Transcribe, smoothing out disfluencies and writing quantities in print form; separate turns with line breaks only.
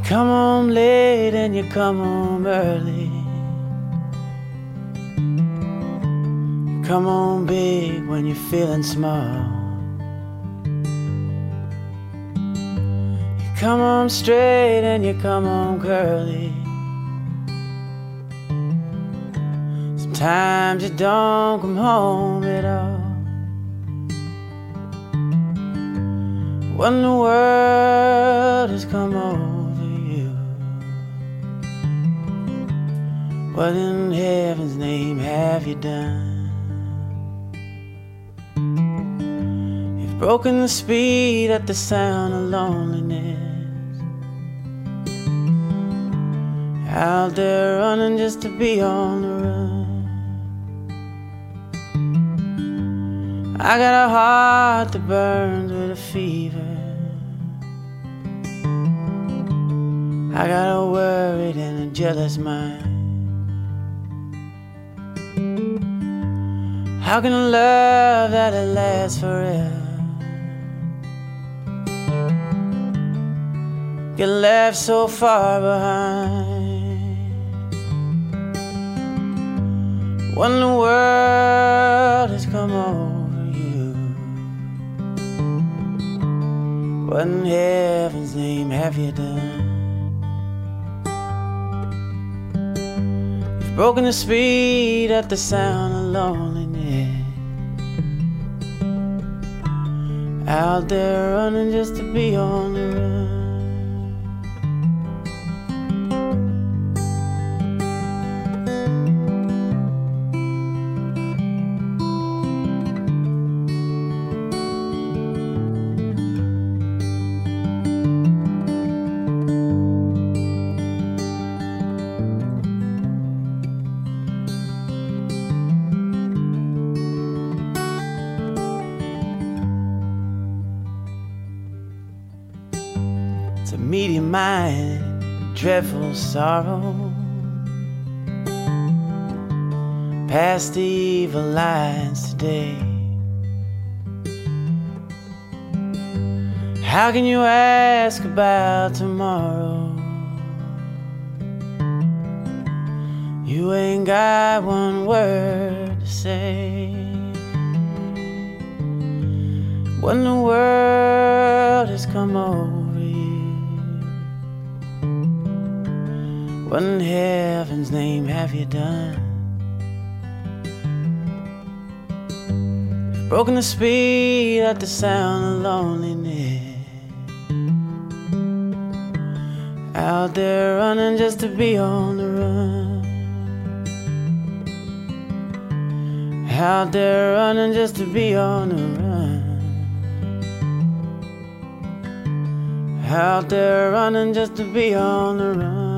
come home late and you come home early. You come home big when you're feeling small. You come home straight and you come home curly. Sometimes you don't come home at all. What in the world has come over you? What in heaven's name have you done? You've broken the speed at the sound of loneliness. Out there running just to be on the run. I got a heart that burns with a fever. I got a worried and a jealous mind. How can a love that'll last forever get left so far behind? What in the world has come over you? What in heaven's name have you done? You've broken the speed at the sound of loneliness. Out there running just to be on the run. It's a medium mind, dreadful sorrow, past the evil lines today. How can you ask about tomorrow? You ain't got one word to say. What in the world has come over you? What in heaven's name have you done? You've broken the speed at the sound of loneliness. Out there running just to be on the run. Out there running just to be on the run. Out there running just to be on the run.